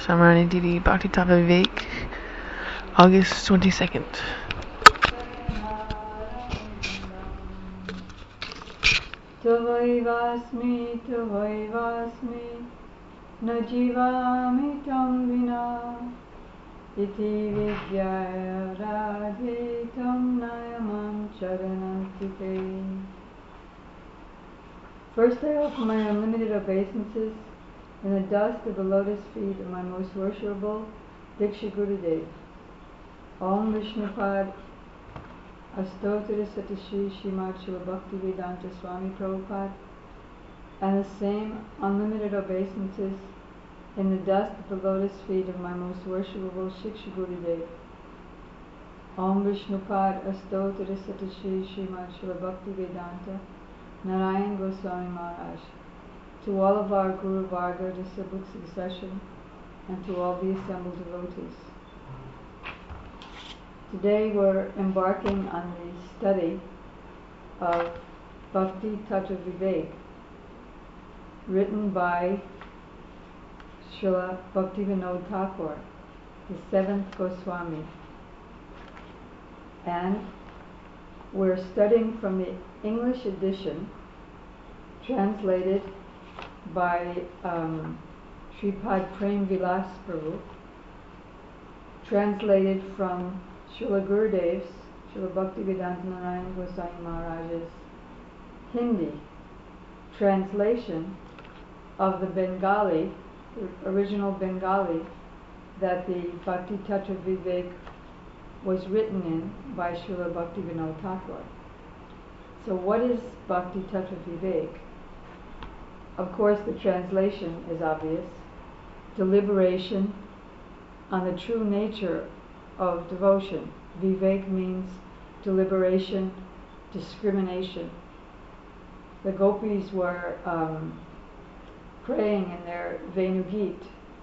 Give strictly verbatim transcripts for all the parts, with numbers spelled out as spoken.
Samarani Didi Bhakti Tava Vivek, August twenty-second. Tavaivasmi, Tavaivasmi, na jivami tam vina, iti vidyaya radhe tam nayamam charanantite. First I offer my unlimited obeisances in the dust of the lotus feet of my most worshipable Diksha Gurudev. Om Vishnupad Astotara Satashi Srimad Srila Bhaktivedanta Swami Prabhupada, and the same unlimited obeisances in the dust of the lotus feet of my most worshipable Shiksha Gurudev. Om Vishnupad Astotara Satashi Srimad Srila Bhaktivedanta Narayan Goswami Maharaj. To all of our Guru Varga, the Sibley succession, and to all the assembled devotees. Today we're embarking on the study of Bhakti Tattva Vivek, written by Srila Bhaktivinoda Thakur, the seventh Goswami. And we're studying from the English edition, translated by um, Sripad Prem Vilas Prabhu, translated from Srila Gurudev's, Srila Bhaktivedanta Narayan Goswami Maharaj's Hindi translation of the Bengali, the original Bengali, that the Bhakti Tattva Vivek was written in by Srila Bhaktivinoda Thakur. So what is Bhakti Tattva Vivek? Of course the translation is obvious. Deliberation on the true nature of devotion. Vivek means deliberation, discrimination. The gopis were um, praying in their Venugit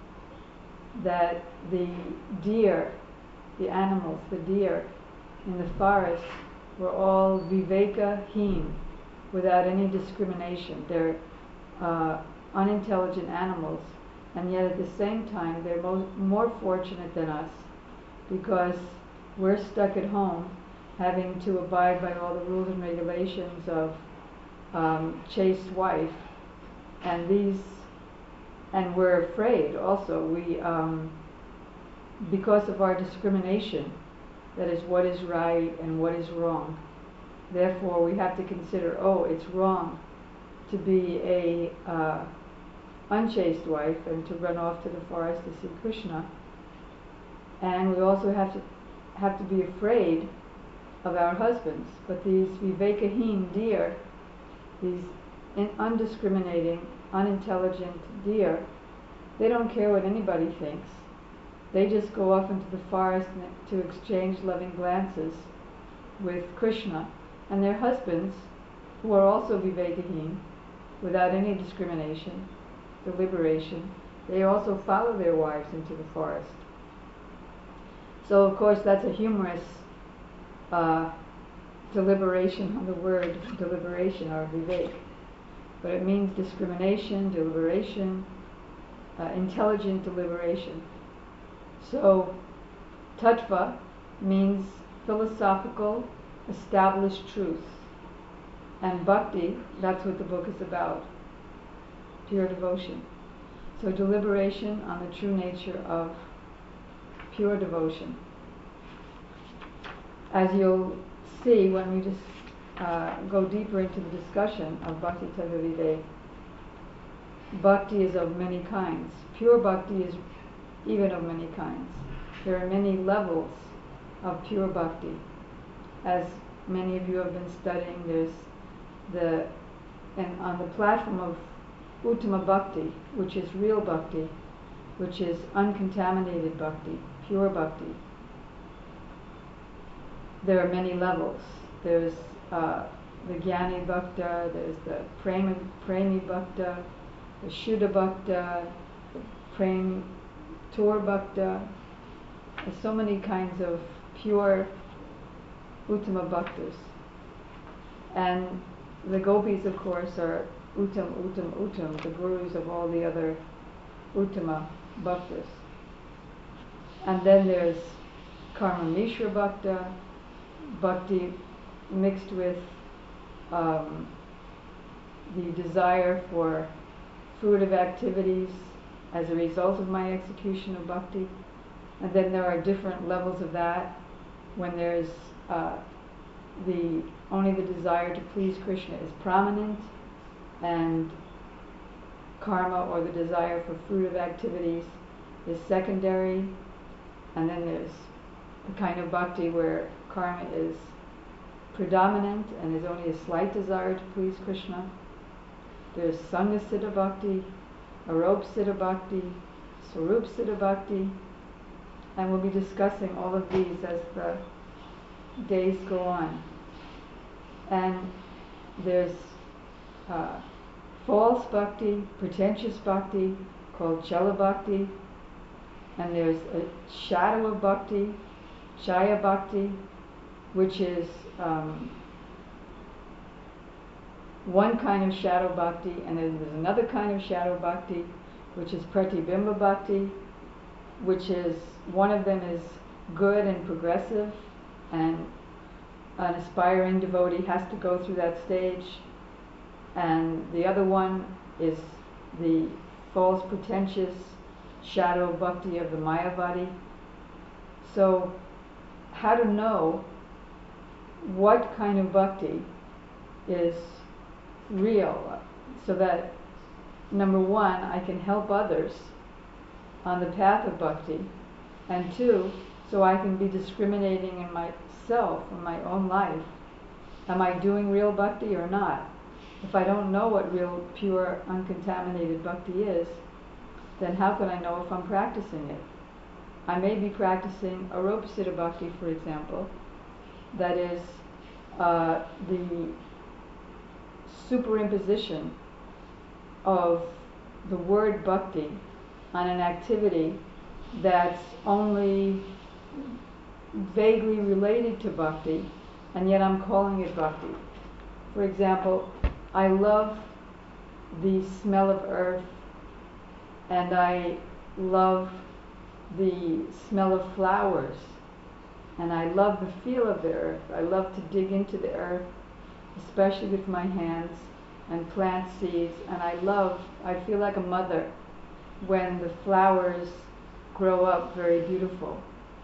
that the deer, the animals, the deer in the forest were all viveka-heen, without any discrimination. They're uh, unintelligent animals, and yet at the same time they're mo- more fortunate than us, because we're stuck at home having to abide by all the rules and regulations of um, chaste wife, and these, and we're afraid also, we um, because of our discrimination, that is what is right and what is wrong. Therefore we have to consider, oh, it's wrong to be a uh, unchaste wife and to run off to the forest to see Krishna. And we also have to have to be afraid of our husbands. But these vivekaheen deer, these in undiscriminating, unintelligent deer, they don't care what anybody thinks. They just go off into the forest to exchange loving glances with Krishna, and their husbands, who are also vivekaheen, without any discrimination, deliberation, they also follow their wives into the forest. So of course that's a humorous uh, deliberation on the word deliberation, or vivek, but it means discrimination, deliberation, uh, intelligent deliberation. So tattva means philosophical, established truth, and bhakti, that's what the book is about, pure devotion. So deliberation on the true nature of pure devotion. As you'll see when we just uh, go deeper into the discussion of Bhakti Tattva Vivek, bhakti is of many kinds. Pure bhakti is even of many kinds. There are many levels of pure bhakti. As many of you have been studying, there's the, and on the platform of Uttama Bhakti, which is real bhakti, which is uncontaminated bhakti, pure bhakti. There are many levels. There's uh, the Jnani Bhakta, there's the Premi, Premi Bhakta, the Shuddha Bhakta, the Prem Tur Bhakta. There's so many kinds of pure Uttama Bhaktas. And the gopis, of course, are Uttam, Uttam, Uttam, the gurus of all the other Uttama Bhaktas. And then there's Karma Mishra Bhakta, bhakti mixed with um, the desire for fruitive activities as a result of my execution of bhakti. And then there are different levels of that, when there's uh, the only the desire to please Krishna is prominent, and karma, or the desire for fruitive activities, is secondary. And then there's the kind of bhakti where karma is predominant and is only a slight desire to please Krishna. There's Sangha Siddha Bhakti, Aropa Siddha Bhakti, Swarup Siddha Bhakti, and we'll be discussing all of these as the days go on. And there's uh, false bhakti, pretentious bhakti, called Chala Bhakti, and there's a shadow of bhakti, Chaya Bhakti, which is um, one kind of shadow bhakti, and then there's another kind of shadow bhakti, which is Pratibimba Bhakti, which is, one of them is good and progressive, and an aspiring devotee has to go through that stage, and the other one is the false, pretentious shadow bhakti of the Mayavadi. So, how to know what kind of bhakti is real, so that, number one, I can help others on the path of bhakti, and two, so I can be discriminating in myself, in my own life. Am I doing real bhakti or not? If I don't know what real, pure, uncontaminated bhakti is, then how can I know if I'm practicing it? I may be practicing Aropa Siddha Bhakti, for example, that is uh, the superimposition of the word bhakti on an activity that's only vaguely related to bhakti, and yet I'm calling it bhakti. For example, I love the smell of earth, and I love the smell of flowers, and I love the feel of the earth. I love to dig into the earth, especially with my hands, and plant seeds, and I love, I feel like a mother when the flowers grow up very beautiful.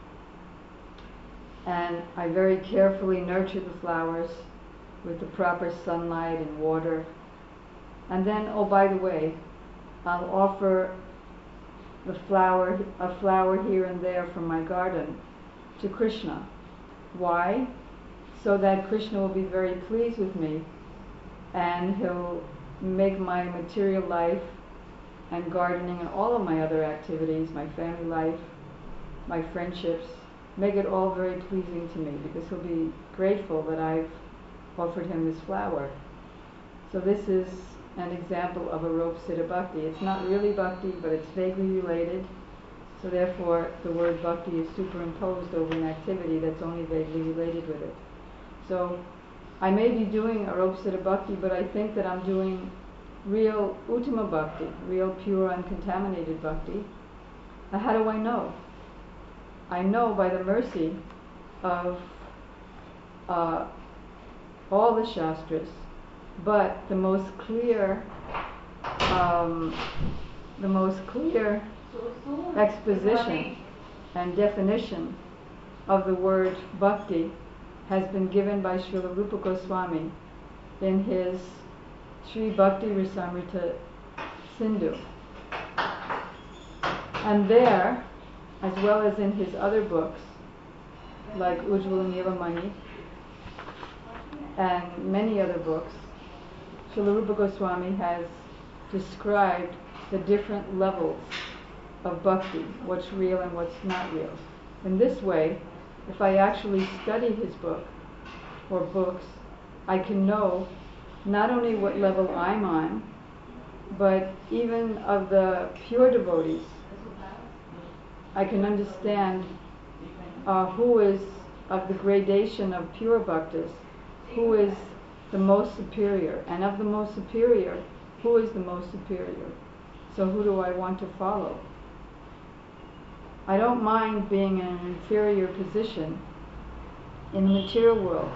And I very carefully nurture the flowers with the proper sunlight and water. And then, oh, by the way, I'll offer the flower, a flower here and there from my garden to Krishna. Why? So that Krishna will be very pleased with me, and he'll make my material life and gardening and all of my other activities, my family life, my friendships, make it all very pleasing to me, because he'll be grateful that I've offered him this flower. So this is an example of Aropa Siddha Bhakti. It's not really bhakti, but it's vaguely related. So therefore, the word bhakti is superimposed over an activity that's only vaguely related with it. So I may be doing Aropa Siddha Bhakti, but I think that I'm doing real Uttama Bhakti, real pure uncontaminated bhakti. Now how do I know? I know by the mercy of uh, all the Shastras, but the most clear, um, the most clear exposition and definition of the word bhakti has been given by Srila Rupa Goswami in his Sri Bhakti Rasamrita Sindhu. And there, as well as in his other books, like Ujjvala Nilamani and many other books, Srila Rupa Goswami has described the different levels of bhakti, what's real and what's not real. In this way, if I actually study his book or books, I can know not only what level I'm on, but even of the pure devotees. I can understand uh, who is, of the gradation of pure bhaktas, who is the most superior, and of the most superior, who is the most superior. So who do I want to follow? I don't mind being in an inferior position in the material world,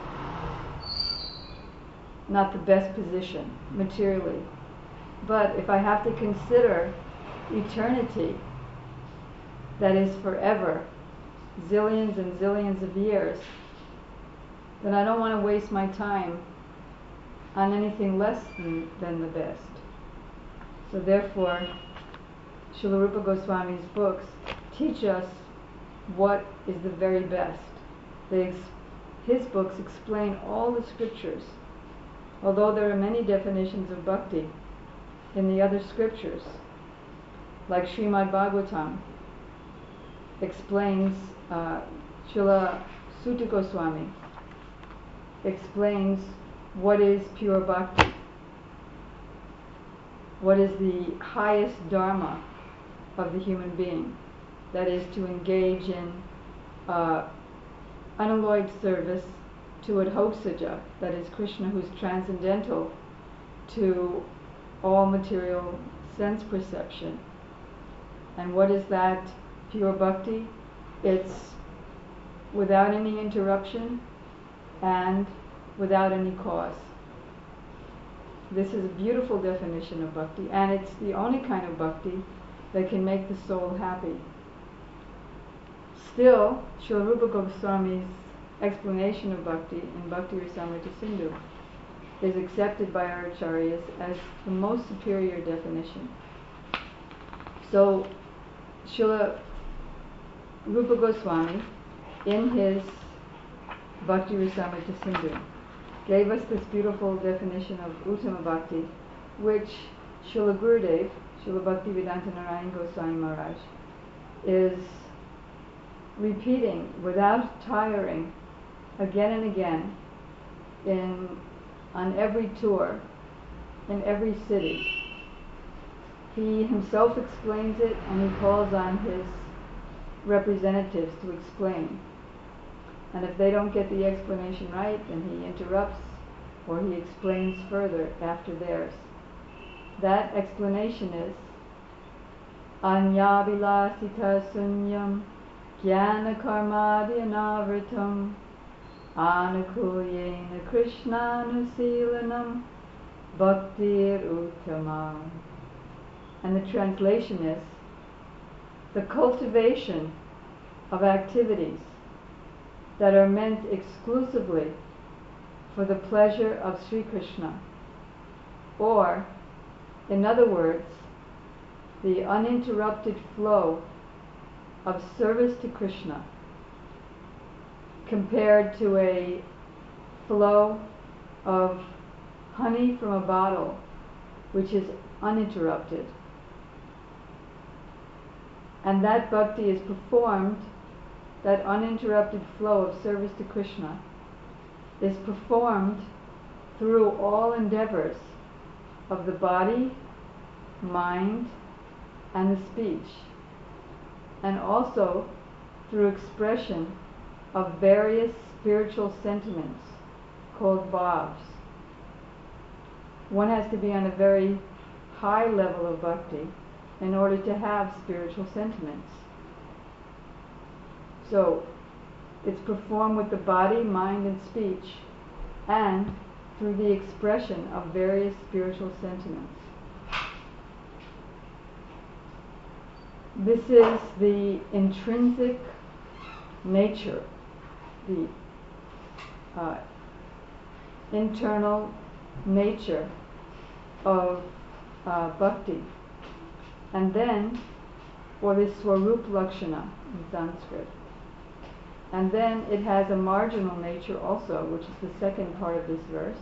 not the best position materially. But if I have to consider eternity, that is forever, zillions and zillions of years, then I don't want to waste my time on anything less than, than the best. So therefore, Srila Rupa Goswami's books teach us what is the very best. They ex- his books explain all the scriptures. Although there are many definitions of bhakti in the other scriptures, like Srimad Bhagavatam explains, uh, Srila Sutta Goswami explains what is pure bhakti, what is the highest dharma of the human being, that is to engage in uh, unalloyed service to Adhosaja, that is Krishna, who is transcendental to all material sense perception. And what is that pure bhakti? It's without any interruption and without any cause. This is a beautiful definition of bhakti, and it's the only kind of bhakti that can make the soul happy. Still, Srila Rupa Goswami's explanation of bhakti in Bhakti Rasamrita Sindhu is accepted by our acharyas as the most superior definition. So, Srila Rupa Goswami, in his Bhakti Rasamrita Sindhu, gave us this beautiful definition of Uttama Bhakti, which Srila Gurudev, Srila Bhaktivedanta Narayan Goswami Maharaj, is repeating without tiring again and again in on every tour, in every city. He himself explains it, and he calls on his representatives to explain. And if they don't get the explanation right, then he interrupts or he explains further after theirs. That explanation is Anyabilasita sunyam jnana karmadi anavritam anukulyena krishnanu bhaktir uttamam. And the translation is the cultivation of activities that are meant exclusively for the pleasure of Sri Krishna, or, in other words, the uninterrupted flow of service to Krishna, compared to a flow of honey from a bottle, which is uninterrupted. And that bhakti is performed, that uninterrupted flow of service to Krishna is performed through all endeavors of the body, mind, and the speech, and also through expression of various spiritual sentiments called bhavs. One has to be on a very high level of bhakti in order to have spiritual sentiments. So, it's performed with the body, mind, and speech, and through the expression of various spiritual sentiments. This is the intrinsic nature, the uh, internal nature of uh, bhakti. And then, or the Swarup Lakshana in Sanskrit. And then it has a marginal nature also, which is the second part of this verse,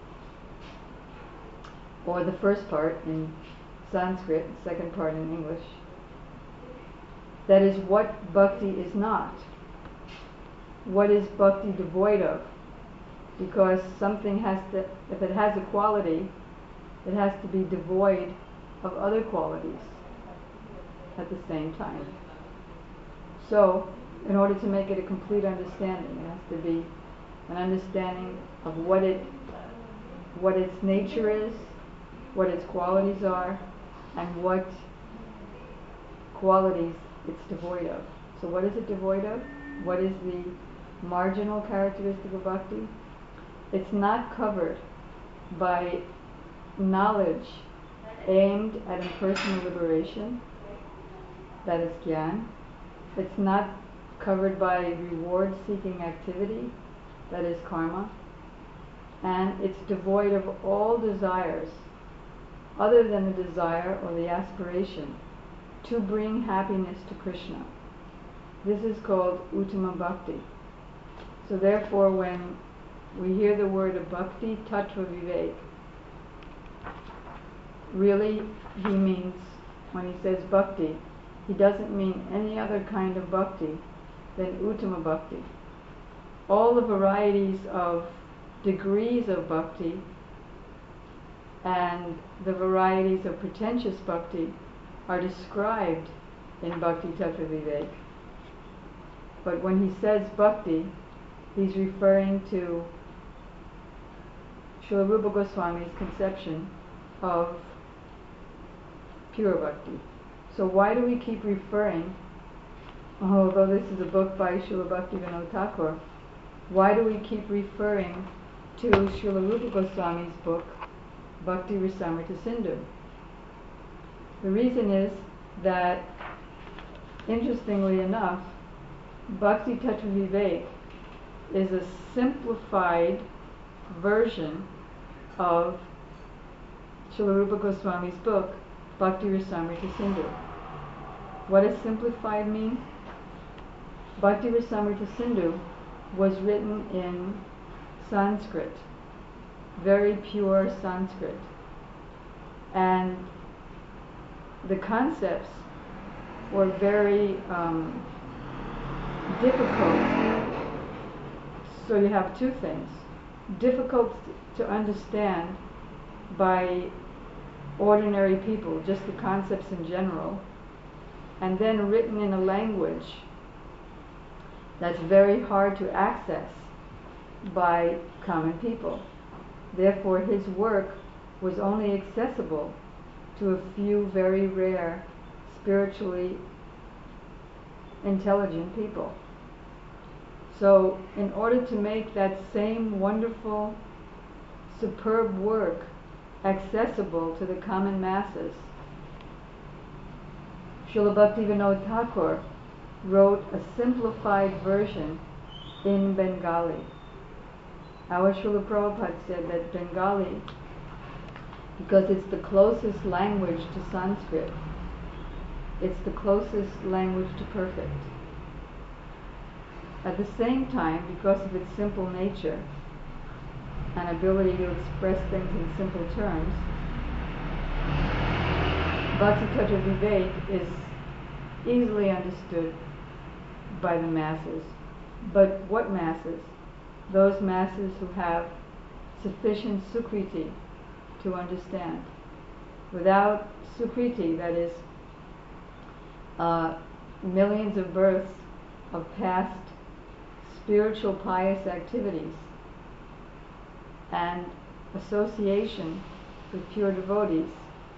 or the first part in Sanskrit, the second part in English. That is what bhakti is not. What is bhakti devoid of? Because something has to, if it has a quality, it has to be devoid of other qualities at the same time. So, in order to make it a complete understanding, it has to be an understanding of what it, what its nature is, what its qualities are, and what qualities it's devoid of. So what is it devoid of? What is the marginal characteristic of bhakti? It's not covered by knowledge aimed at impersonal liberation, that is gyan. It's not covered by reward-seeking activity, that is karma. And it's devoid of all desires other than the desire or the aspiration to bring happiness to Krishna. This is called Uttama Bhakti. So therefore, when we hear the word of Bhakti Tattva Vivek, really he means, when he says Bhakti, he doesn't mean any other kind of Bhakti than Uttama Bhakti. All the varieties of degrees of Bhakti and the varieties of pretentious Bhakti are described in Bhakti Tattva Vivek. But when he says Bhakti, he's referring to Srila Rupa Goswami's conception of pure Bhakti. So why do we keep referring, although this is a book by Srila Bhaktivinoda Thakur, why do we keep referring to Srila Rupa Goswami's book, Bhakti Rasamrita Sindhu? The reason is that, interestingly enough, Bhakti Tattva Vivek is a simplified version of Srila Rupa Goswami's book, Bhakti Rasamrita Sindhu. What does simplified mean? Bhakti Rasamrita Sindhu was written in Sanskrit, very pure Sanskrit. And the concepts were very um, difficult. So you have two things. Difficult to understand by ordinary people, just the concepts in general, and then written in a language that's very hard to access by common people. Therefore, his work was only accessible to a few very rare, spiritually intelligent people. So, in order to make that same wonderful, superb work accessible to the common masses, Srila Bhaktivinoda Thakur wrote a simplified version in Bengali. Our Srila Prabhupada said that Bengali, because it's the closest language to Sanskrit, it's the closest language to perfect. At the same time, because of its simple nature and ability to express things in simple terms, Bhakti Tattva Vivek is easily understood by the masses. But what masses? Those masses who have sufficient sukriti to understand. Without sukriti, that is, uh, millions of births of past spiritual pious activities and association with pure devotees,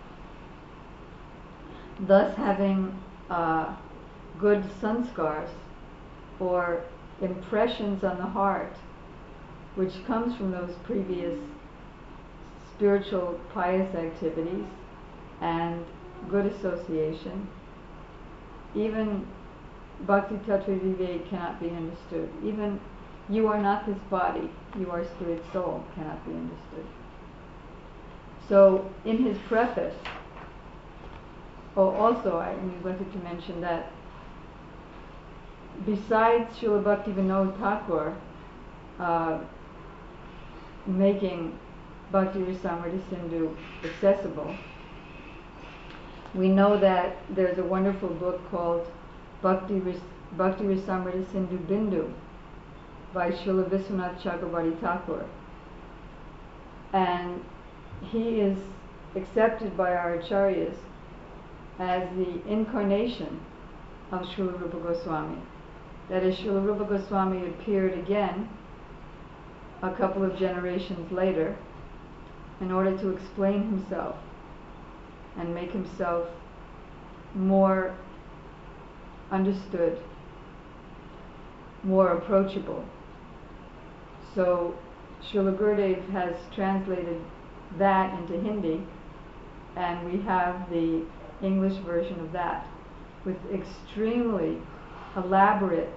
thus having uh, good sanskars or impressions on the heart which comes from those previous spiritual pious activities and good association, even Bhakti Tattva Vivek cannot be understood. Even you are not this body, you are spirit soul, cannot be understood. So in his preface, oh also I neglected to mention that besides Srila Bhaktivinoda Thakur uh, making Bhakti Rasamrita Sindhu accessible, we know that there's a wonderful book called Bhakti, Ras- Bhakti Rasamrita Sindhu Bindu by Srila Vishwanath Chakravarti Thakur. And he is accepted by our acharyas as the incarnation of Srila Rupa Goswami. That is, Srila Rupa Goswami appeared again a couple of generations later in order to explain himself and make himself more understood more approachable. So Srila Gurudev has translated that into Hindi, and we have the English version of that with extremely elaborate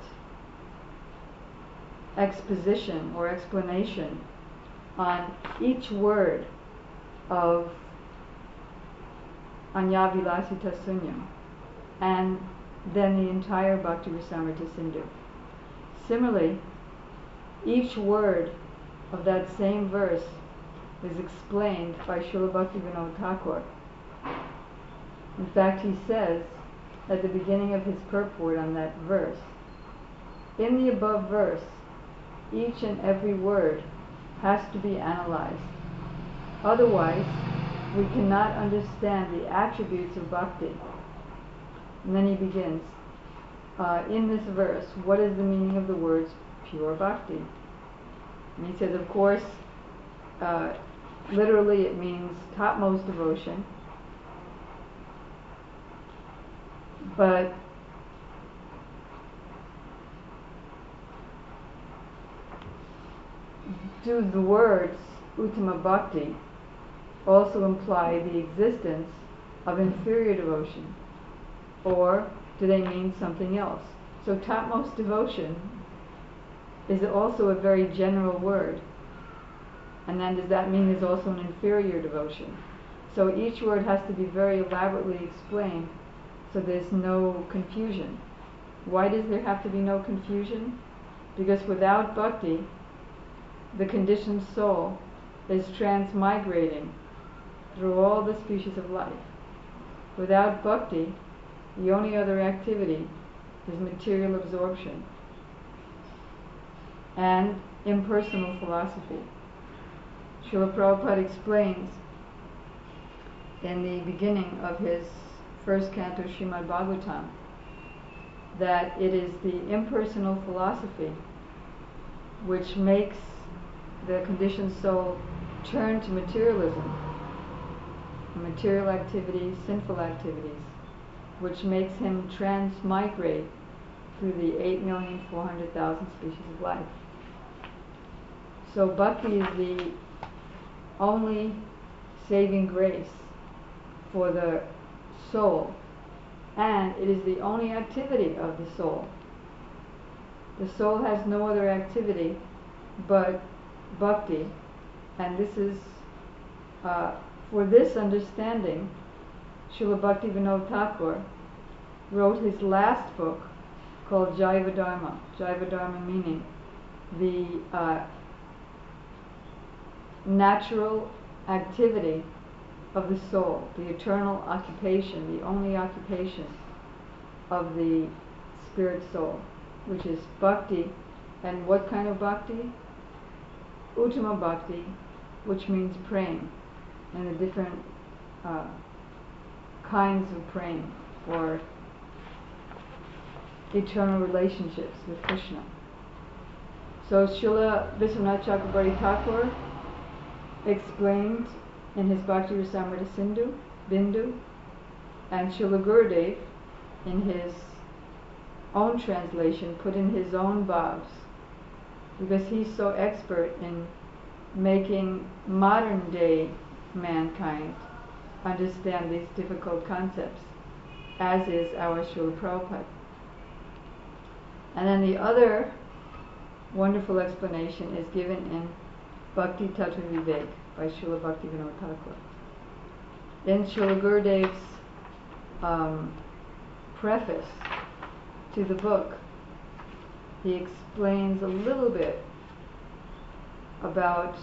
exposition or explanation on each word of Anyavilasita Sunyam, and then the entire Bhakti Rasamrita Sindhu. Similarly, each word of that same verse is explained by Srila Bhaktivinoda Thakur. In fact, he says at the beginning of his purport on that verse, in the above verse, each and every word has to be analyzed. Otherwise, we cannot understand the attributes of bhakti. And then he begins, uh, in this verse, what is the meaning of the words pure bhakti? And he says, of course, uh, literally it means topmost devotion, but do the words Uttama Bhakti also imply the existence of inferior devotion, or do they mean something else? So topmost devotion is also a very general word, and then does that mean there's also an inferior devotion? So each word has to be very elaborately explained so there's no confusion. Why does there have to be no confusion? Because without bhakti, the conditioned soul is transmigrating through all the species of life. Without bhakti, the only other activity is material absorption and impersonal philosophy. Srila Prabhupada explains in the beginning of his first canto, Srimad Bhagavatam, that it is the impersonal philosophy which makes the conditioned soul turn to materialism, material activities, sinful activities, which makes him transmigrate through the eight million four hundred thousand species of life. So bhakti is the only saving grace for the soul, and it is the only activity of the soul. The soul has no other activity but bhakti, and this is uh, for this understanding Srila Bhaktivinoda Thakur wrote his last book called Jaiva Dharma. Jaiva Dharma meaning the uh, natural activity of the soul, the eternal occupation, the only occupation of the spirit soul, which is bhakti. And what kind of bhakti? Uttama Bhakti, which means praying, and the different uh, kinds of praying for eternal relationships with Krishna. So Srila Vishwanath Chakrabarti Thakur explained in his Bhakti Rasamrita Sindhu, Bindu, and Srila Gurudev in his own translation put in his own bhavs, because he's so expert in making modern day mankind understand these difficult concepts, as is our Srila Prabhupada. And then the other wonderful explanation is given in Bhakti Tattva Vivek by Srila Bhaktivinoda Thakur. In Srila Gurudev's um, preface to the book, he explains a little bit about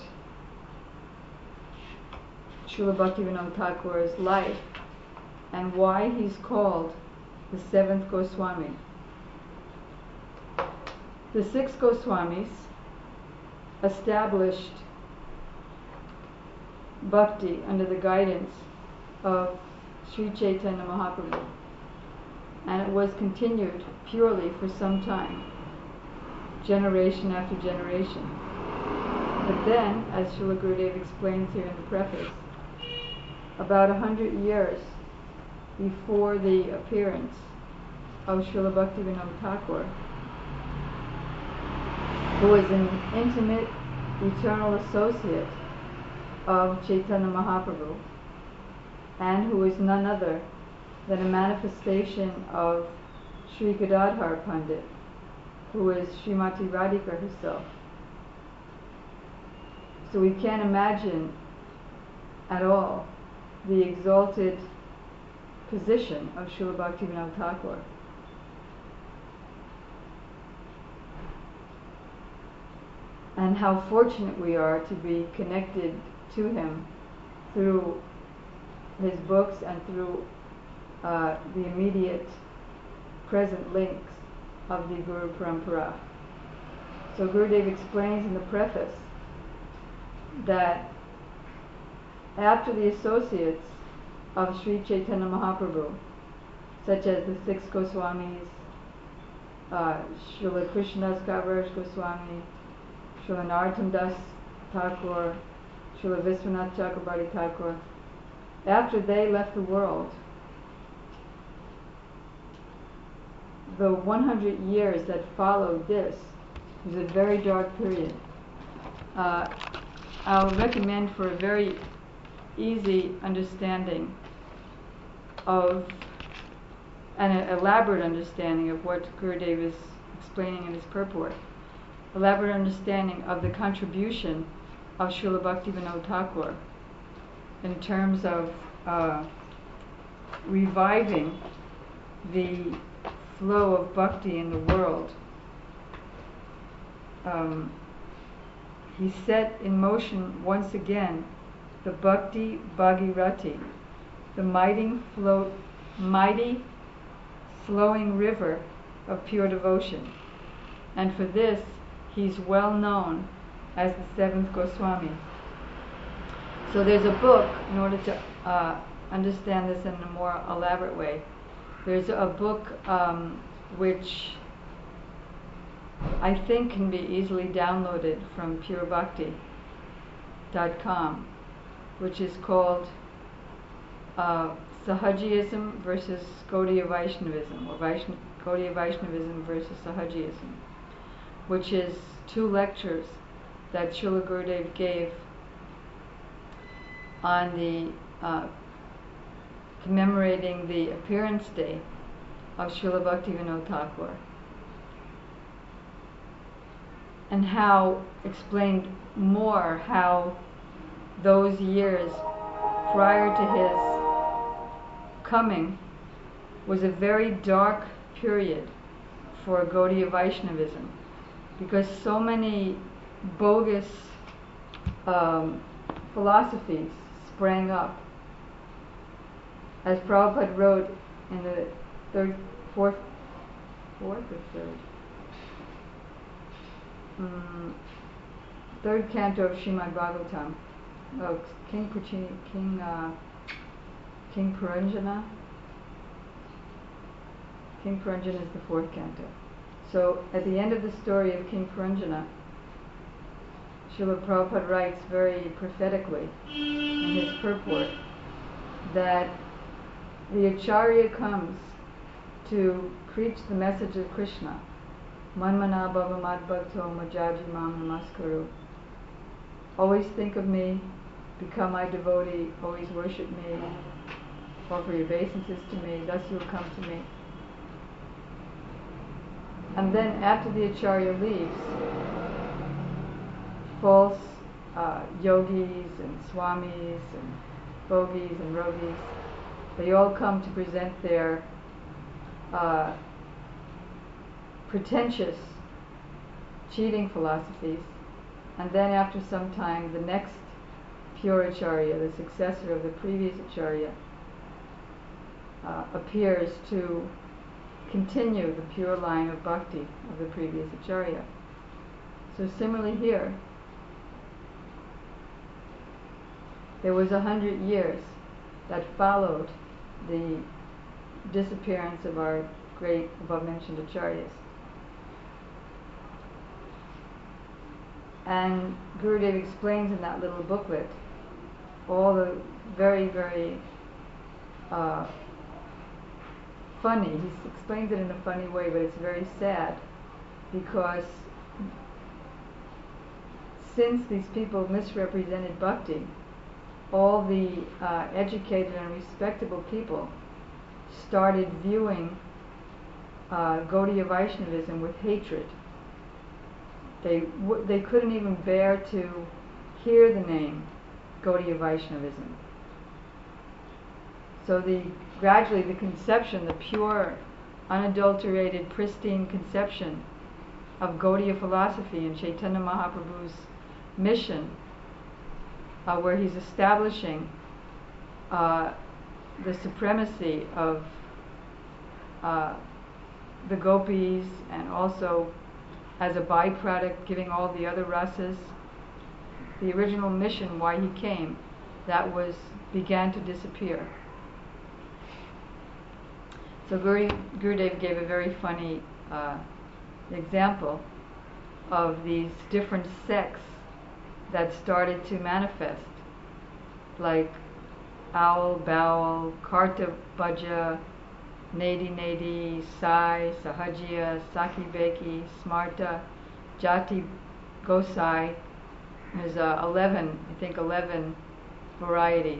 Srila Bhaktivinoda Thakur's life and why he's called the seventh Goswami. The six Goswamis established bhakti under the guidance of Sri Chaitanya Mahaprabhu, and it was continued purely for some time, generation after generation. But then, as Srila Gurudev explains here in the preface, about a hundred years before the appearance of Srila Bhaktivinoda Thakur, who is an intimate, eternal associate of Chaitanya Mahaprabhu, and who is none other than a manifestation of Sri Gadadhar Pandit, who is Srimati Radhika herself. So we can't imagine at all the exalted position of Srila Bhaktivinoda Thakur. And how fortunate we are to be connected to him through his books and through uh, the immediate present links of the Guru Parampara. So Gurudev explains in the preface that after the associates of Sri Chaitanya Mahaprabhu, such as the six Goswamis, uh, Srila Krishnadas Kaviraj Goswami, Srila Narottam Das Thakur, Srila Viswanath Chakrabarti Thakur, after they left the world, the one hundred years that followed this was a very dark period. Uh, I'll recommend for a very easy understanding of, and an elaborate understanding of what Gurudev is explaining in his purport, elaborate understanding of the contribution of Srila Bhaktivinoda Thakur in terms of uh, reviving the flow of bhakti in the world. Um, he set in motion once again the Bhakti Bhagirati, the mighty, flow, mighty flowing river of pure devotion. And for this, he's well known as the seventh Goswami. So there's a book, in order to uh, understand this in a more elaborate way, there's a book um, which I think can be easily downloaded from pure bhakti dot com, which is called uh, Sahajiyism versus Gaudiya Vaishnavism, or Vaishn- Gaudiya Vaishnavism versus Sahajiyism, which is two lectures that Srila Gurudev gave on the uh, commemorating the appearance day of Srila Bhaktivinoda Thakur, and how explained more how those years prior to his coming was a very dark period for Gaudiya Vaishnavism, because so many bogus um, philosophies sprang up. As Prabhupada wrote in the third, fourth, fourth or third? Mm, third canto of Srimad Bhagavatam, oh, King Puchini, King uh, King Puranjana. King Puranjana is the fourth canto. So at the end of the story of King Puranjana, Srila Prabhupada writes very prophetically in his purport that the Acharya comes to preach the message of Krishna. Manmana bhava madbhakto majaji mam namaskaru. Always think of me, become my devotee, always worship me, offer your obeisances to me, thus you'll come to me. And then after the Acharya leaves, false uh, yogis and swamis and bogis and rogis, they all come to present their uh, pretentious, cheating philosophies, and then after some time the next pure Acharya, the successor of the previous Acharya, uh, appears to continue the pure line of bhakti of the previous Acharya. So similarly here, there was a hundred years that followed the disappearance of our great above-mentioned Acharyas. And Gurudev explains in that little booklet all the very, very uh, funny, he explains it in a funny way, but it's very sad, because since these people misrepresented bhakti, all the uh, educated and respectable people started viewing uh, Gaudiya Vaishnavism with hatred. They w- they couldn't even bear to hear the name Gaudiya Vaishnavism. So the gradually the conception, the pure, unadulterated, pristine conception of Gaudiya philosophy and Chaitanya Mahaprabhu's mission, uh, where he's establishing uh, the supremacy of uh, the gopis, and also as a byproduct giving all the other rasas. The original mission, why he came, that was began to disappear. So Guru, Gurudev gave a very funny uh, example of these different sects that started to manifest, like Owl, Bowel, Karta Bhaja, Nadi Nadi, Sai, Sahajiya, Saki Beki, Smarta, Jati Gosai. There's uh, eleven, I think eleven varieties.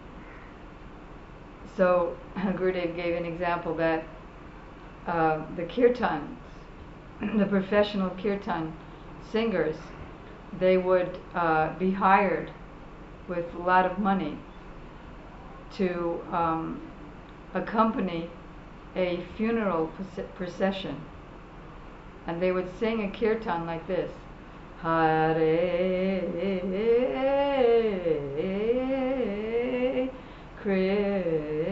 So Gurudev gave an example that uh, the kirtans, the professional kirtan singers, they would uh, be hired with a lot of money to um, accompany a funeral procession, and they would sing a kirtan like this: Hare Krishna.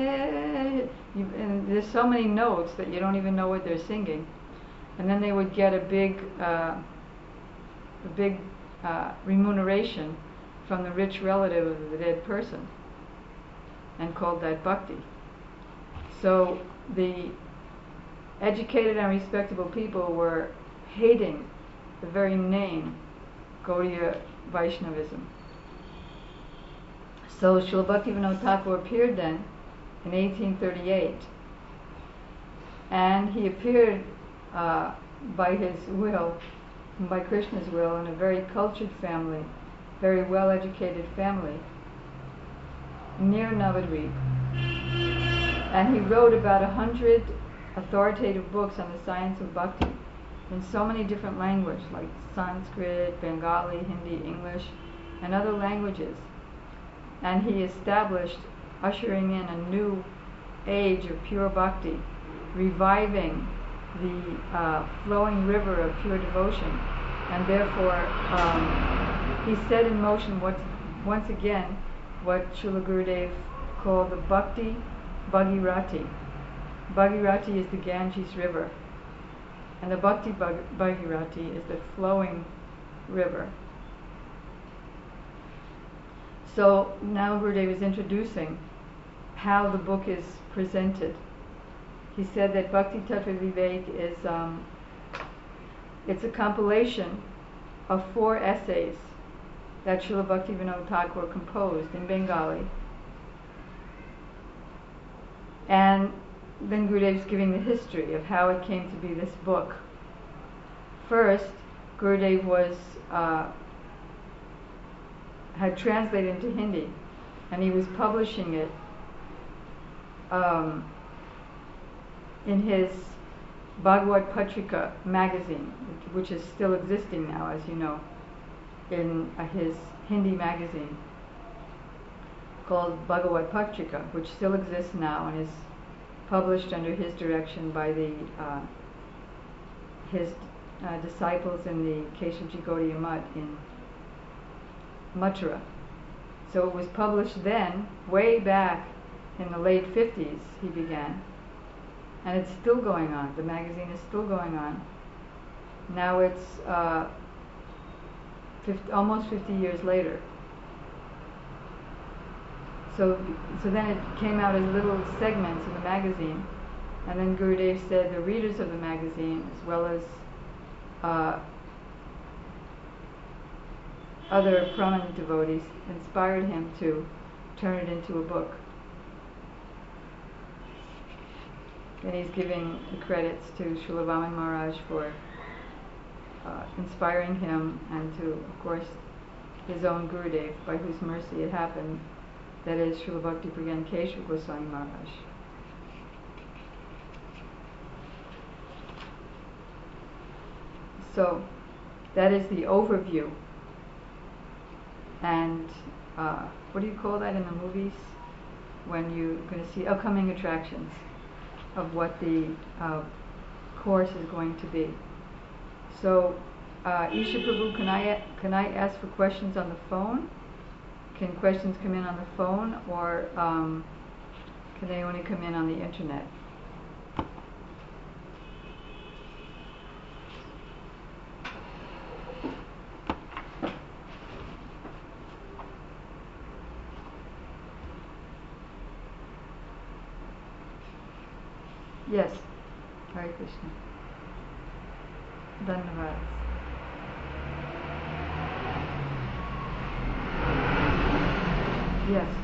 And there's so many notes that you don't even know what they're singing. And then they would get a big, uh, a big uh, remuneration from the rich relative of the dead person, and called that bhakti. So the educated and respectable people were hating the very name Gaudiya Vaishnavism. So Srila Bhaktivinoda Thakur appeared then in eighteen thirty-eight, and he appeared uh, by his will, by Krishna's will, in a very cultured family, very well-educated family near Navadvip. And he wrote about a hundred authoritative books on the science of bhakti in so many different languages, like Sanskrit, Bengali, Hindi, English, and other languages. And he established, ushering in a new age of pure bhakti, reviving the uh, flowing river of pure devotion. And therefore, um, he set in motion what, once again what Srila Gurudev called the Bhakti Bhagirati. Bhagirati is the Ganges River, and the Bhakti Bhagirati is the flowing river. So now Gurudev is introducing how the book is presented. He said that Bhakti Tattva Vivek is um, it's a compilation of four essays that Srila Bhaktivinoda Thakur composed in Bengali. And then Gurudev is giving the history of how it came to be this book. First, Gurudev was uh, had translated into Hindi, and he was publishing it um, in his Bhagavad Patrika magazine, which is still existing now, as you know, in uh, his Hindi magazine called Bhagavad Patrika, which still exists now and is published under his direction by the uh, his uh, disciples in the Keshavji Gaudiya Mutt in Mathura. So it was published then, way back in the late fifties he began, and it's still going on. The magazine is still going on. Now it's uh, fifty, almost fifty years later. So, so then it came out as little segments in the magazine, and then Gurudev said the readers of the magazine, as well as uh, other prominent devotees, inspired him to turn it into a book. And he's giving the credits to Srila Vaman Maharaj for uh, inspiring him and to, of course, his own Gurudev, by whose mercy it happened, that is Srila Bhakti Pragyan Keshava Goswami Maharaj. So, that is the overview. And uh, what do you call that in the movies? When you're going to see upcoming attractions of what the uh, course is going to be. So, uh, Isha Prabhu, can I, can I ask for questions on the phone? Can questions come in on the phone, or um, can they only come in on the internet? Yes. Hare Krishna. Dhanyavad. Yes.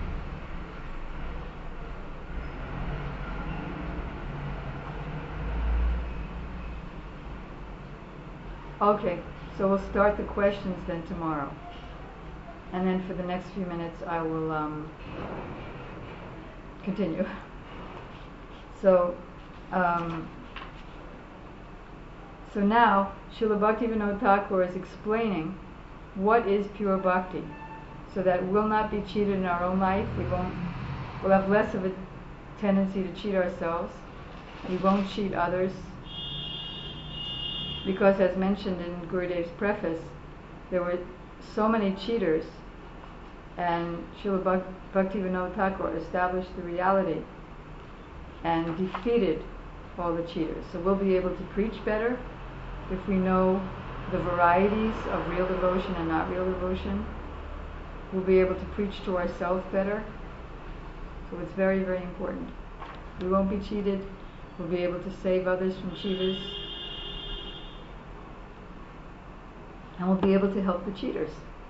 Okay, so we'll start the questions then tomorrow. And then for the next few minutes I will um, continue. So, um, so now Srila Bhaktivinoda Thakur is explaining what is pure bhakti, so that we'll not be cheated in our own life. We won't. We'll have less of a tendency to cheat ourselves. We won't cheat others, because, as mentioned in Gurudev's preface, there were so many cheaters, and Srila Bhaktivinoda Thakur established the reality and defeated all the cheaters. So we'll be able to preach better if we know the varieties of real devotion and not real devotion. We'll be able to preach to ourselves better. So it's very, very important. We won't be cheated. We'll be able to save others from cheaters. And we'll be able to help the cheaters,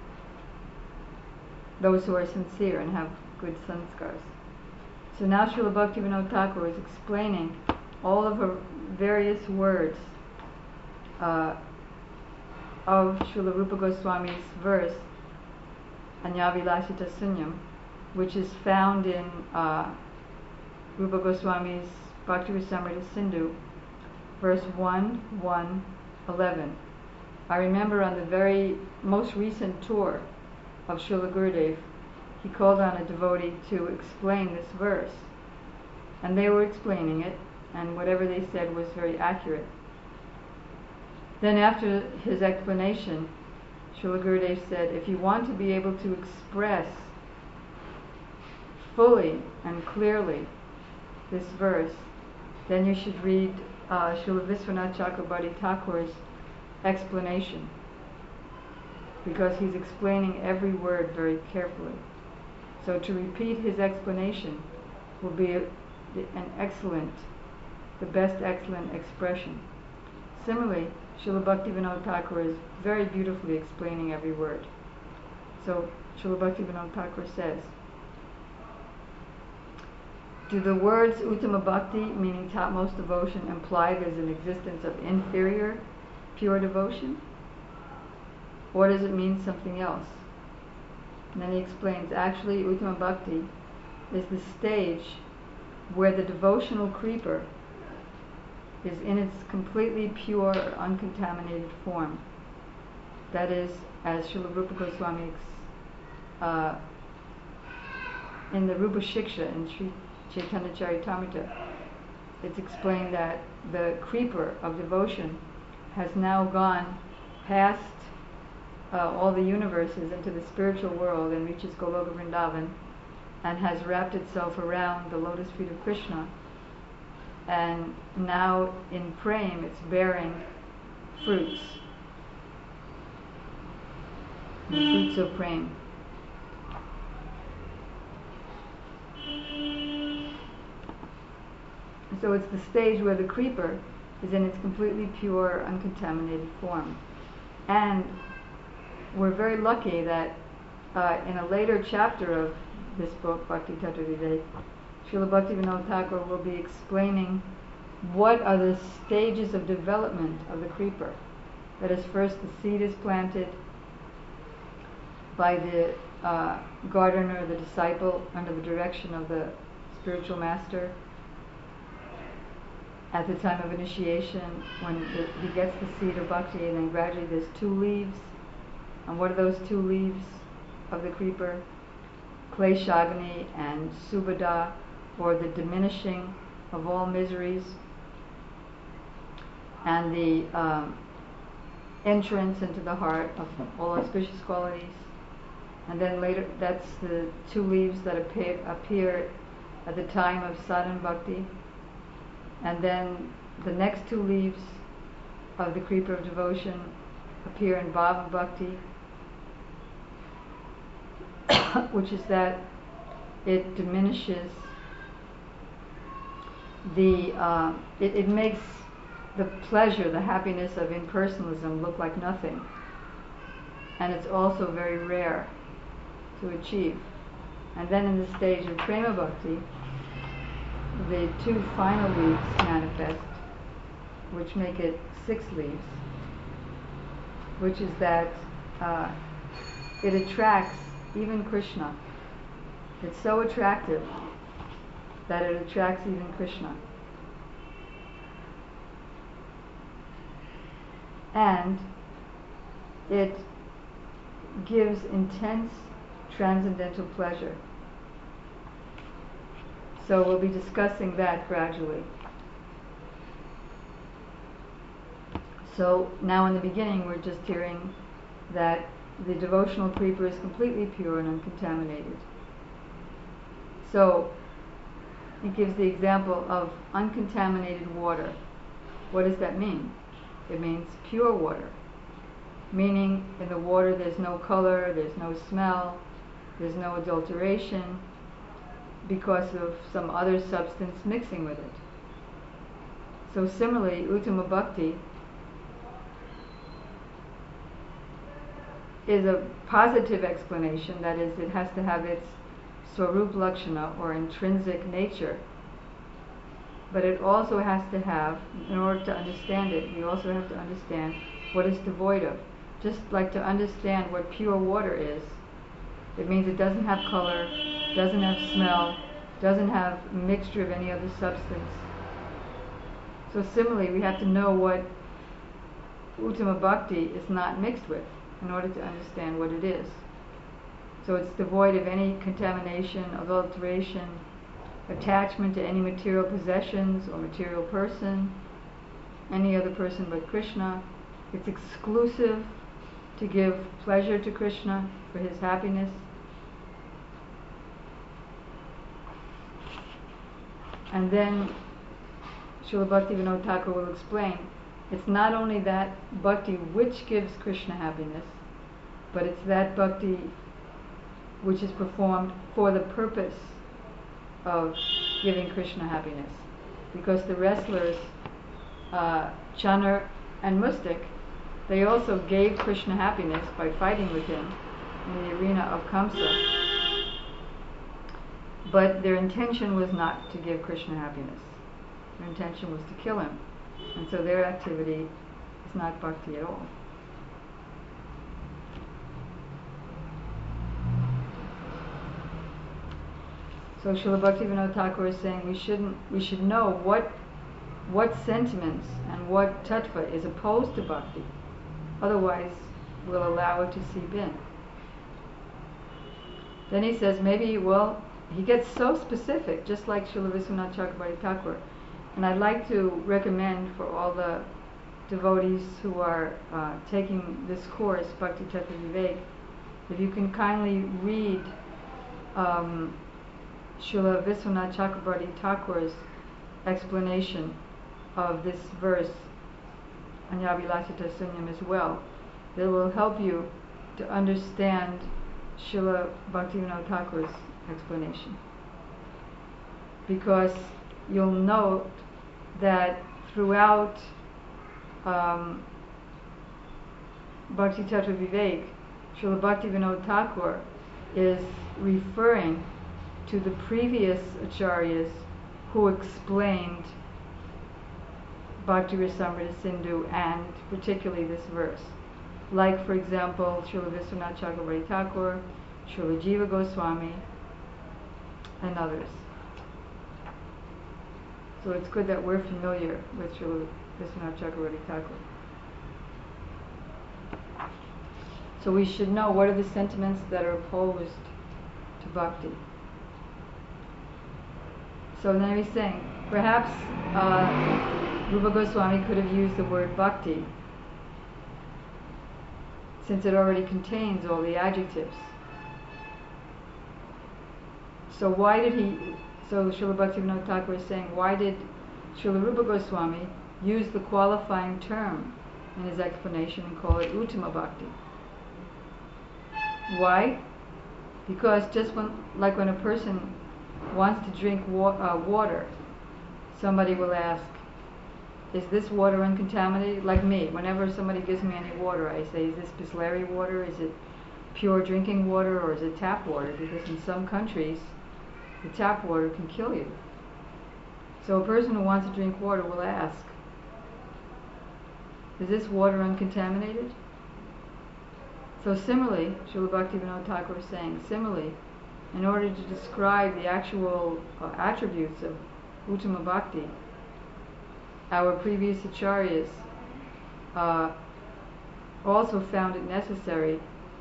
those who are sincere and have good sanskars. So now Srila Bhaktivinoda Thakur is explaining all of her various words uh, of Srila Rupa Goswami's verse, Anyavilasita Sunyam, which is found in uh, Rupa Goswami's Bhakti Rasamrita Sindhu, verse one, one, eleven. I remember on the very most recent tour of Srila Gurudev, he called on a devotee to explain this verse. And they were explaining it, and whatever they said was very accurate. Then after his explanation, Srila Gurudev said, if you want to be able to express fully and clearly this verse, then you should read uh, Srila Vishwanath Chakrabarti Thakur's explanation, because he's explaining every word very carefully. So to repeat his explanation will be a, an excellent, the best excellent expression. Similarly, Srila Bhaktivinoda Thakur is very beautifully explaining every word. So Srila Bhaktivinoda Thakur says, do the words Uttama Bhakti, meaning topmost devotion, imply there's an existence of inferior pure devotion? Or does it mean something else? And then he explains, actually Uttama Bhakti is the stage where the devotional creeper is in its completely pure, uncontaminated form. That is, as Srila Rupa Goswami uh, in the Rupa Shiksha in Sri Chaitanya Charitamrita, it's explained that the creeper of devotion has now gone past uh, all the universes into the spiritual world and reaches Goloka Vrindavan, and has wrapped itself around the lotus feet of Krishna, and now in prema it's bearing fruits, the fruits of prema. So it's the stage where the creeper is in its completely pure, uncontaminated form. And we're very lucky that uh, in a later chapter of this book, Bhakti Tattva Vivek, Srila Bhaktivinoda Thakur will be explaining what are the stages of development of the creeper. That is, first the seed is planted by the uh, gardener, the disciple, under the direction of the spiritual master. At the time of initiation, when it, he gets the seed of bhakti, and then gradually there's two leaves. And what are those two leaves of the creeper? Kleshagni and Subhada, or the diminishing of all miseries, and the um, entrance into the heart of all auspicious qualities. And then later, that's the two leaves that appear, appear at the time of sadhana bhakti. And then the next two leaves of the creeper of devotion appear in bhava bhakti, which is that it diminishes the, uh, it, it makes the pleasure, the happiness of impersonalism look like nothing. And it's also very rare to achieve. And then in the stage of prema bhakti, the two final leaves manifest, which make it six leaves, which is that uh, it attracts even Krishna. It's so attractive that it attracts even Krishna. And it gives intense transcendental pleasure. So we'll be discussing that gradually. So now in the beginning we're just hearing that the devotional creeper is completely pure and uncontaminated. So it gives the example of uncontaminated water. What does that mean? It means pure water, meaning in the water there's no color, there's no smell, there's no adulteration because of some other substance mixing with it. So similarly, Uttama Bhakti is a positive explanation, that is, it has to have its Swarup Lakshana, or intrinsic nature. But it also has to have, in order to understand it, you also have to understand what it's devoid of. Just like to understand what pure water is, it means it doesn't have color, doesn't have smell, doesn't have a mixture of any other substance. So similarly, we have to know what Uttama Bhakti is not mixed with in order to understand what it is. So it's devoid of any contamination, adulteration, attachment to any material possessions or material person, any other person but Krishna. It's exclusive to give pleasure to Krishna for his happiness. And then Srila Bhaktivinoda Thakur will explain, it's not only that bhakti which gives Krishna happiness, but it's that bhakti which is performed for the purpose of giving Krishna happiness. Because the wrestlers, uh, Chanar and Mustik, they also gave Krishna happiness by fighting with him in the arena of Kamsa. But their intention was not to give Krishna happiness. Their intention was to kill him. And so their activity is not bhakti at all. So Srila Bhaktivinoda Thakur is saying we shouldn't, we should know what what sentiments and what tattva is opposed to bhakti. Otherwise, we'll allow it to seep in. Then he says maybe, well, he gets so specific, just like Srila Vishwanath Chakrabarti Thakur. And I'd like to recommend for all the devotees who are uh, taking this course, Bhakti Tattva Vivek, if you can kindly read um, Srila Vishwanath Chakrabarti Thakur's explanation of this verse, Anyavilasita Sunyam, as well. That will help you to understand Srila Bhaktivinoda Thakur's explanation. Because you'll note that throughout um, Bhakti Tattva Vivek, Srila Bhaktivinoda Thakur is referring to the previous acharyas who explained Bhakti Rasamrita Sindhu and particularly this verse. Like, for example, Srila Vishwanath Chakravarti Thakur, Srila Jiva Goswami, and others. So it's good that we're familiar with Srila Vishwanath Chakravarti Thakur. So we should know what are the sentiments that are opposed to bhakti. So then he's saying, perhaps uh, Rupa Goswami could have used the word bhakti, since it already contains all the adjectives. So why did he, so Srila Bhaktivinoda Thakur is saying, why did Srila Rupa Goswami use the qualifying term in his explanation and call it Uttama Bhakti? Why? Because just when, like when a person wants to drink wa- uh, water, somebody will ask, is this water uncontaminated? Like me, whenever somebody gives me any water, I say, is this Bisleri water? Is it pure drinking water, or is it tap water? Because in some countries, the tap water can kill you. So a person who wants to drink water will ask, is this water uncontaminated? So similarly, Srila Bhaktivinoda Thakur is saying, similarly, in order to describe the actual uh, attributes of Uttama Bhakti, our previous acharyas uh, also found it necessary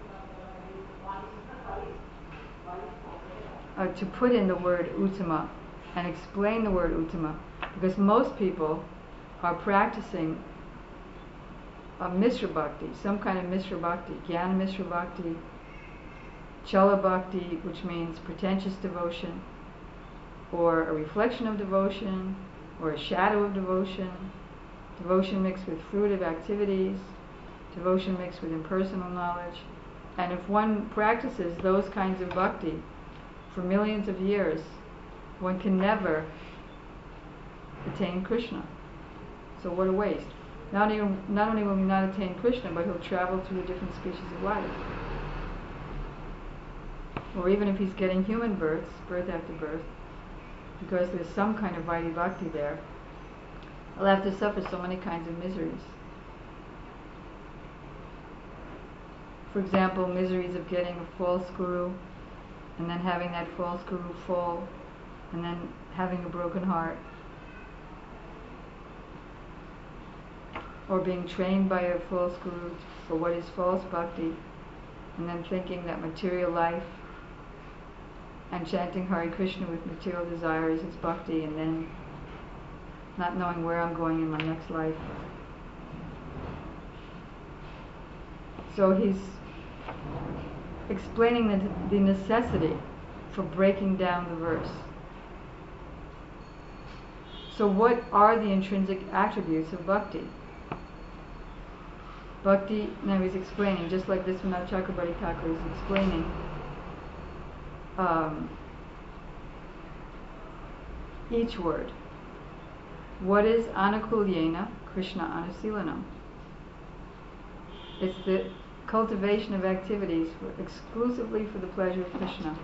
uh, to put in the word Uttama and explain the word Uttama, because most people are practicing a Mishra Bhakti, some kind of Mishra Bhakti, Jnana Mishra Bhakti, Chala Bhakti, which means pretentious devotion, or a reflection of devotion, or a shadow of devotion, devotion mixed with fruitive activities, devotion mixed with impersonal knowledge. And if one practices those kinds of bhakti for millions of years, one can never attain Krishna. So what a waste. Not only, not only will he not attain Krishna, but he'll travel through a different species of life. Or even if he's getting human births, birth after birth, because there's some kind of Vaidhi Bhakti there, he'll have to suffer so many kinds of miseries. For example, miseries of getting a false guru, and then having that false guru fall, and then having a broken heart, or being trained by a false guru for what is false bhakti, and then thinking that material life and chanting Hare Krishna with material desires is bhakti, and then not knowing where I'm going in my next life. So he's explaining the, the necessity for breaking down the verse. So what are the intrinsic attributes of bhakti? Bhakti, now he's explaining, just like this Vishwanath Chakravarti Thakur is explaining, um, each word. What is Anukulyena Krishna Anusilanam? It's the cultivation of activities for, exclusively for the pleasure of Krishna.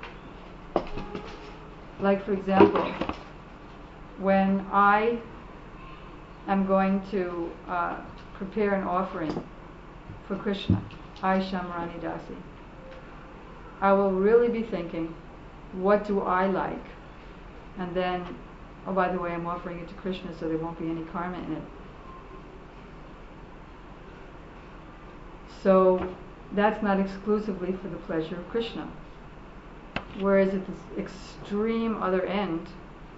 Like, for example, when I am going to uh, prepare an offering for Krishna, I Shamarani Dasi, I will really be thinking, what do I like? And then, oh, by the way, I'm offering it to Krishna, so there won't be any karma in it. So that's not exclusively for the pleasure of Krishna. Whereas at this extreme other end,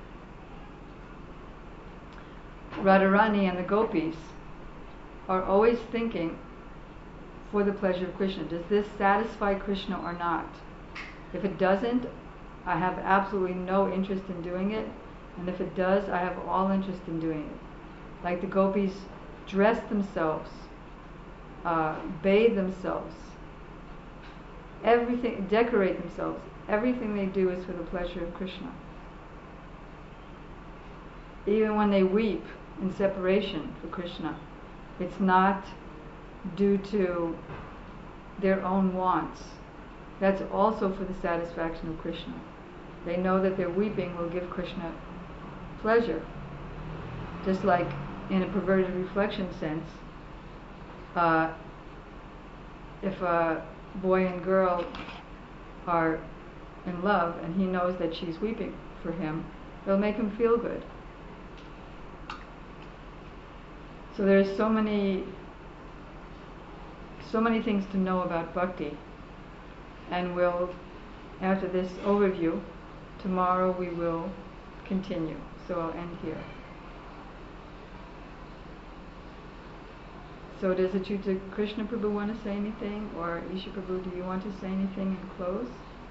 Radharani and the gopis are always thinking for the pleasure of Krishna. Does this satisfy Krishna or not? If it doesn't, I have absolutely no interest in doing it. And if it does, I have all interest in doing it. Like the gopis dress themselves, uh, bathe themselves, everything, decorate themselves. Everything they do is for the pleasure of Krishna. Even when they weep in separation for Krishna, it's not due to their own wants. That's also for the satisfaction of Krishna. They know that their weeping will give Krishna pleasure. Just like in a perverted reflection sense, uh, if a boy and girl are in love and he knows that she's weeping for him, it'll make him feel good. So there's so many so many things to know about bhakti, and we'll, after this overview, tomorrow we will continue. So I'll end here. So does Achyuta Krishna Prabhu want to say anything, or Isha Prabhu, do you want to say anything and close?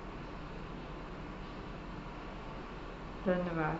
Dhanyavad.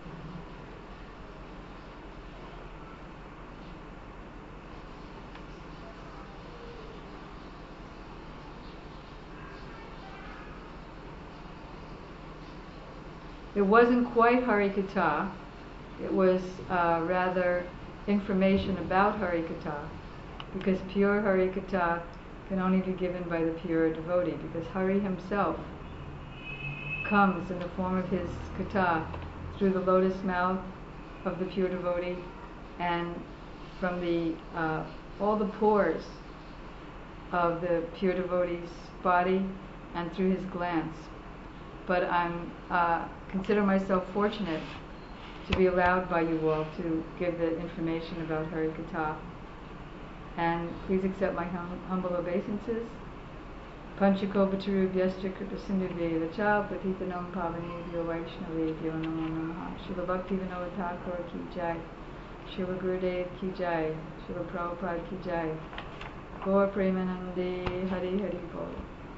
It wasn't quite Harikatha. It was uh, rather information about Harikatha, because pure Harikatha can only be given by the pure devotee, because Hari himself comes in the form of his katha through the lotus mouth of the pure devotee and from the uh, all the pores of the pure devotee's body and through his glance. But I'm uh, consider myself fortunate to be allowed by you all to give the information about Harikatha. And please accept my hum- humble obeisances. Panchakopatarubhyascha kripasindhubhya vacha patitanam pavanebhyo vaishnavebhyo namo namaha. Srila Bhaktivinoda Thakur ki jai. Srila Gurudev ki jai. Srila Prabhupada ki jai. Gaur Premanande Hari Hari Bol.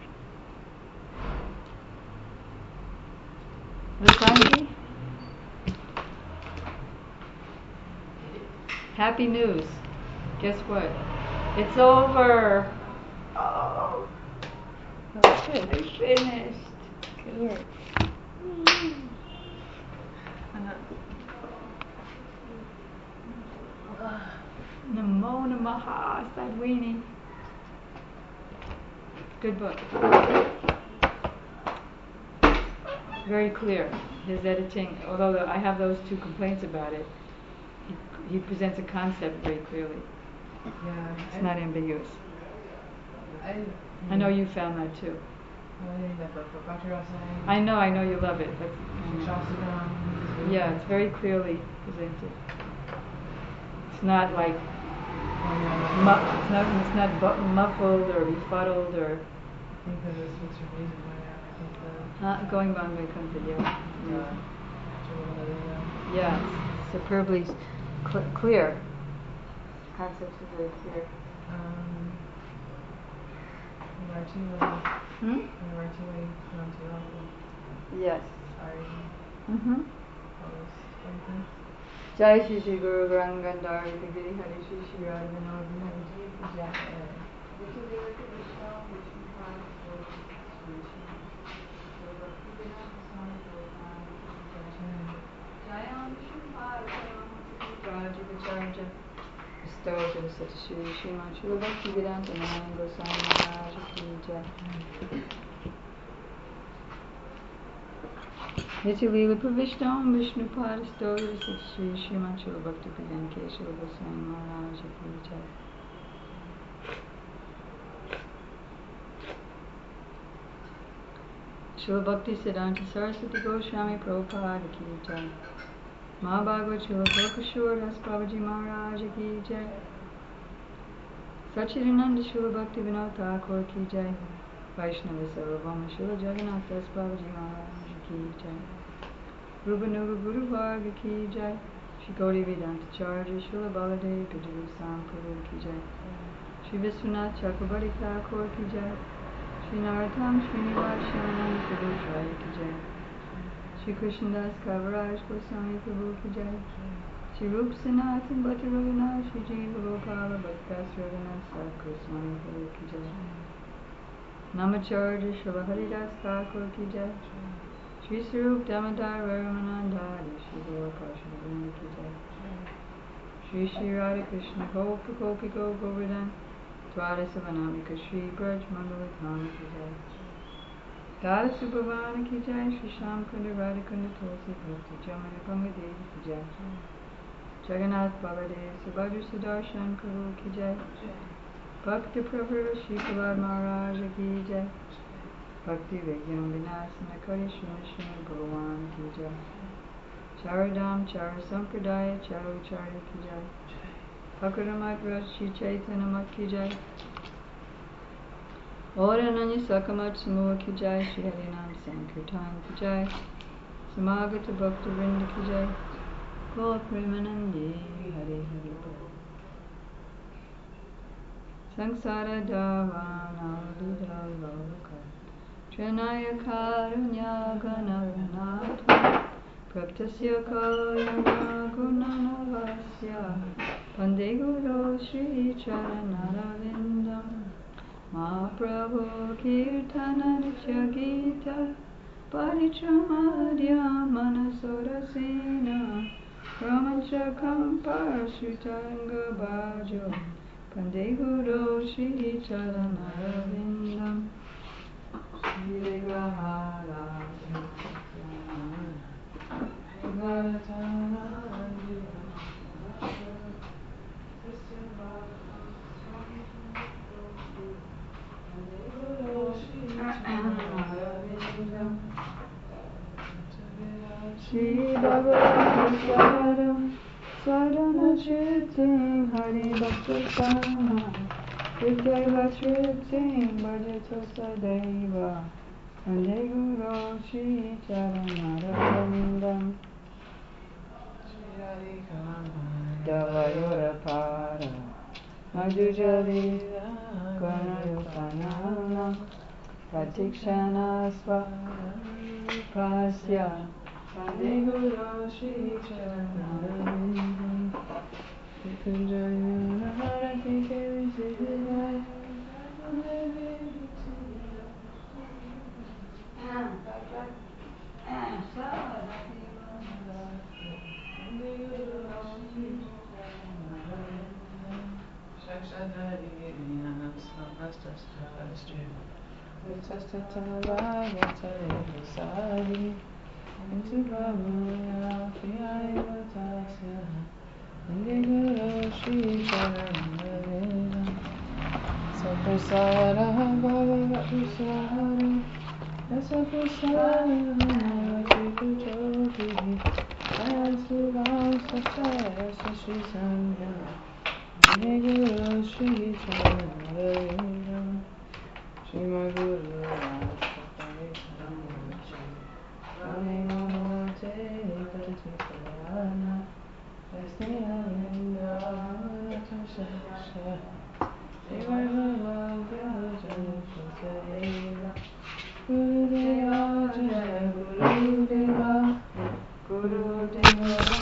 Lukanji? Happy news. Guess what? It's over. Oh. Okay. I finished. Good work. Mm. Namo Namaha Sadhwini. Good book. Very clear. His editing, although I have those two complaints about it, he, he presents a concept very clearly. Yeah, It's I, not ambiguous. I, I know you found that too. I think that book, Bhakti Rasanayana. I know, I know you love it. But, um, yeah, it's very clearly presented. It's not like mu- it's not it's not bu- muffled or befuddled or I think that this book's your reason why I think the uh, going on by country. Yeah, uh, yeah, yeah. It's superbly cl- clear. Concepts are very clear. um Martini Hmm? Martini Martini Yes. sorry. Mm-hmm. All those fun things. Jai Shri Shri Guru Grangandar Vidhi Hari Shri Shri Radha Vinod Hari Ji Jai. Jayam Vishnupada Rajivacharya Stoja Satashri Sriman Srila Bhaktivedanta Narayan Goswami Maharaj Ki Jai. Nitya Leela Pravishtam Vishnupada Stoja Satashri Sriman Srila Bhaktivedanta Srila Goswami Maharaj Ki Jai. Srila Bhakti Siddhanta Saraswati Goswami Prabhupada Ki Jai. Mahabhagavad Srila Prabhupada Das Babaji Maharaj Ki Jai. Sachidananda Srila Bhakti Vinod Thakur Ki Jai. Vaishnava Sarvabhauma Srila Jagannath Das Babaji Maharaj Ki Jai. Rupanuga Guru Varga Ki Jai. Shri Gauri Vedanta Charya Srila Baladev Gajuru Sam Prabhu Ki Jai. Shri Vishwanath Chakrabarti Thakur Ki Jai. Shri Narottam Srinivas Shanam Prabhu Jai Ki Jai. Shri Krishnadas Kaviraj Goswami Prabhu Ki Jai. Shri Rup Sanath and Bhatta Raghunath Shri Jiva Gopala Bhaktas Raghunath Sat Goswami Prabhu Ki Jai. Namacharya Srila Haridas Thakur Ki Jai. Shri Sarup Damodar Ramanandari Shri Gaurapasha Vrinda Ki Jai. Shri Shri Radha Krishna Gopa Gopi Go Govardhan Dwara Savanamika Shri Braj Mandala Dhama Ki Jai. Dada Subhavana Ki Jai. Shri Sham Kunda Radha Kunda Tulsi Bhakti Jamana Ganga Devi Ki Jai. Jagannath Baladev Subhadra Sudarshan Prabhu ki jai. Bhakti Prabhu Shripalar Maharaj ki jai. Bhakti Vigyam Vinasana Kari Srini Srini Bhagavan ki jai. Charadam Chara Sampradaya Charo Chari ki jai. Pakaramat Rashi Chaitanya Mat ki jai. Orananya Sakamat Samua ki jai. Shri Harinam Sankirtan ki jai. Samagata Bhakta Vrinda ki jai. Gaur Premanandi Hare Hare Bol. Sangsara Davana Lida Loka Trinaya Karunya Ganaganatha Praptasya Kalyana Gunanavasya Pande Guru Shri Charanaravindam Mahaprabhu Kirtana Nitya Gita Parichamadya Manasodasena Ramachakam Parashutanga Bhajo Pande Guru Shri Charanarvindam Shri Vigrahara Shri Bhagavatam Sadhana Chitim Hari Bhakta Sama Vidyaiva Chitim Bhajato Sadaiva Pande Guru Shri Charanarvindam Davayora Para Madhujali Ganayopanana Pratikshana Svapasya Pande Guru Shri Charanarvindam Vikunjayana Harati Kevi Siddhivaya Saprasara Bhagavad Prasara Saprasara Navati Pujogi Ayasuvam Satsaya Shri Sangha Pande Guru Shri Charanarvindam Shri Guru Rashtrapati Rame Namaste Nikati Parana Vesnina Linda Ratasha Shri Vaishnava Jaya Jaya Guru Deva Jaya Guru Deva Guru Deva